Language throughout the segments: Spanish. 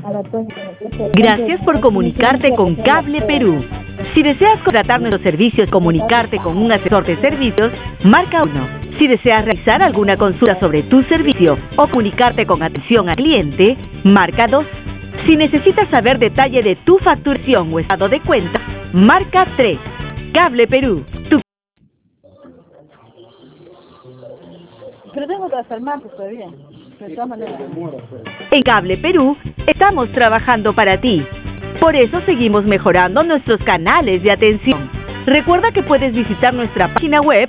Gracias por comunicarte con Cable Perú. Si deseas contratar nuestros servicios, comunicarte con un asesor de servicios, marca 1. Si deseas realizar alguna consulta sobre tu servicio o comunicarte con atención al cliente, marca 2. Si necesitas saber detalle de tu facturación o estado de cuenta, marca 3. Cable Perú. Pero tengo que hacer más todavía. De todas maneras. En Cable Perú estamos trabajando para ti. Por eso seguimos mejorando nuestros canales de atención. Recuerda que puedes visitar nuestra página web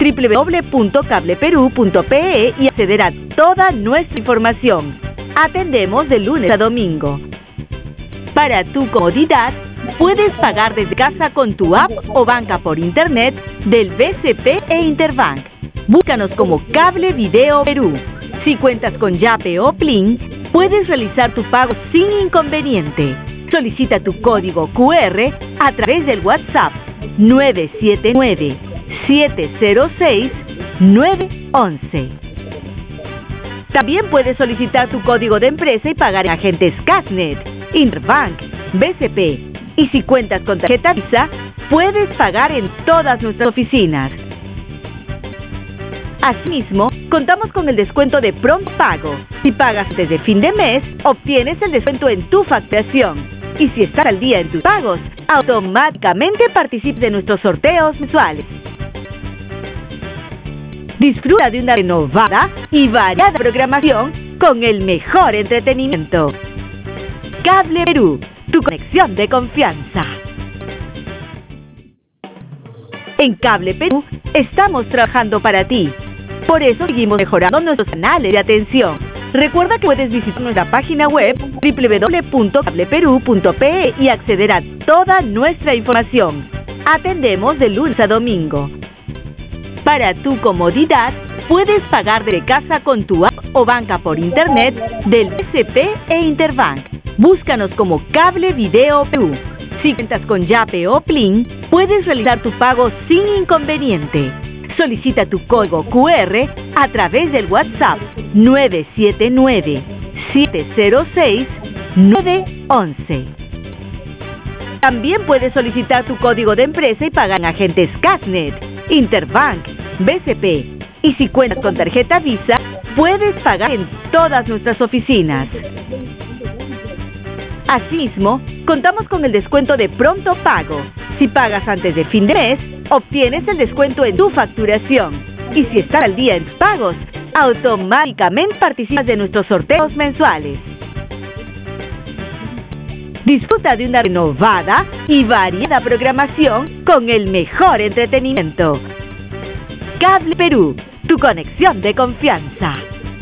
www.cableperu.pe y acceder a toda nuestra información. Atendemos de lunes a domingo. Para tu comodidad, puedes pagar desde casa con tu app o banca por internet del BCP e Interbank. Búscanos como Cable Video Perú. Si cuentas con Yape o Plin, puedes realizar tu pago sin inconveniente. Solicita tu código QR a través del WhatsApp 979-706-911. También puedes solicitar tu código de empresa y pagar en agentes Casnet, Interbank, BCP. Y si cuentas con tarjeta Visa, puedes pagar en todas nuestras oficinas. Asimismo, contamos con el descuento de pronto pago. Si pagas desde fin de mes, obtienes el descuento en tu facturación. Y si estás al día en tus pagos, automáticamente participas de nuestros sorteos mensuales. Disfruta de una renovada y variada programación con el mejor entretenimiento. Cable Perú, tu conexión de confianza. En Cable Perú estamos trabajando para ti. Por eso seguimos mejorando nuestros canales de atención. Recuerda que puedes visitar nuestra página web www.cableperu.pe y acceder a toda nuestra información. Atendemos de lunes a domingo. Para tu comodidad, puedes pagar desde casa con tu app o banca por internet del BCP e Interbank. Búscanos como Cable Video Perú. Si cuentas con Yape o Plin, puedes realizar tu pago sin inconveniente. Solicita tu código QR a través del WhatsApp 979-706-911. También puedes solicitar tu código de empresa y pagar en agentes Casnet, Interbank, BCP. Y si cuentas con tarjeta Visa, puedes pagar en todas nuestras oficinas. Asimismo, contamos con el descuento de pronto pago. Si pagas antes de fin de mes, obtienes el descuento en tu facturación. Y si estás al día en tus pagos, automáticamente participas de nuestros sorteos mensuales. Disfruta de una renovada y variada programación con el mejor entretenimiento. Cable Perú, tu conexión de confianza.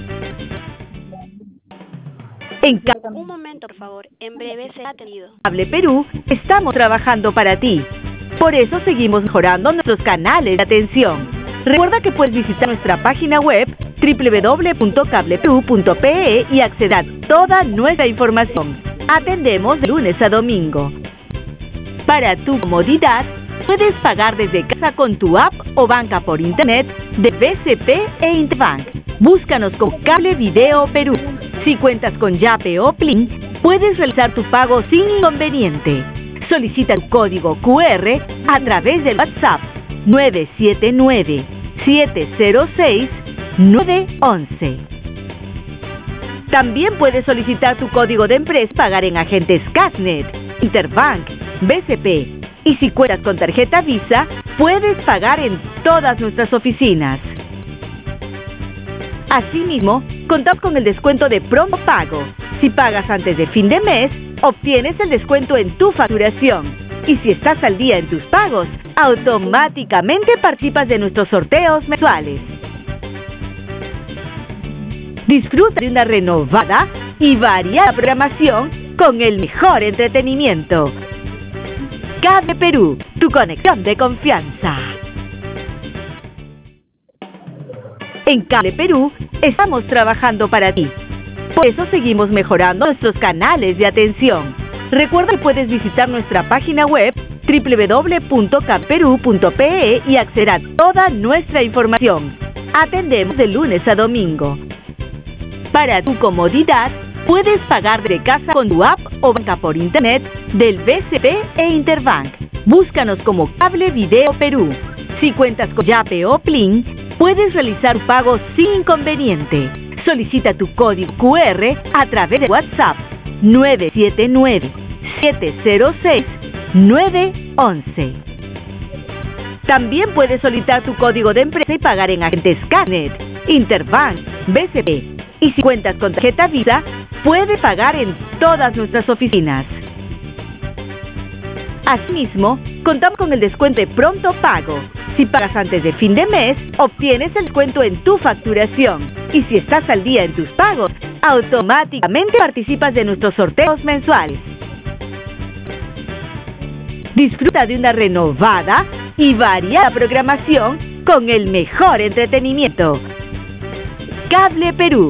Un momento, por favor. En breve será atendido. Cable Perú, estamos trabajando para ti. Por eso seguimos mejorando nuestros canales de atención. Recuerda que puedes visitar nuestra página web www.cableperu.pe y acceder a toda nuestra información. Atendemos de lunes a domingo. Para tu comodidad, puedes pagar desde casa con tu app o banca por internet de BCP e Interbank. Búscanos como Cable Video Perú. Si cuentas con Yape o Plin, puedes realizar tu pago sin inconveniente. Solicita tu código QR a través del WhatsApp 979-706-911. También puedes solicitar tu código de empresa y pagar en agentes Casnet, Interbank, BCP. Y si cuentas con tarjeta Visa, puedes pagar en todas nuestras oficinas. Asimismo, contamos con el descuento de pronto pago. Si pagas antes de fin de mes, obtienes el descuento en tu facturación. Y si estás al día en tus pagos, automáticamente participas de nuestros sorteos mensuales. Disfruta de una renovada y variada programación con el mejor entretenimiento. Cable Perú, tu conexión de confianza. En Cable Perú estamos trabajando para ti. Por eso seguimos mejorando nuestros canales de atención. Recuerda que puedes visitar nuestra página web www.cableperu.pe y acceder a toda nuestra información. Atendemos de lunes a domingo. Para tu comodidad, Puedes pagar desde casa con tu app o banca por internet del BCP e Interbank. Búscanos como Cable Video Perú. Si cuentas con Yape o Plin, puedes realizar pago sin inconveniente. Solicita tu código QR a través de WhatsApp 979-706-911. También puedes solicitar tu código de empresa y pagar en agentes Scanet, Interbank, BCP. Y si cuentas con tarjeta Visa, puedes pagar en todas nuestras oficinas. Asimismo, contamos con el descuento de Pronto Pago. Si pagas antes de fin de mes, obtienes el descuento en tu facturación. Y si estás al día en tus pagos, automáticamente participas de nuestros sorteos mensuales. Disfruta de una renovada y variada programación con el mejor entretenimiento. Cable Perú.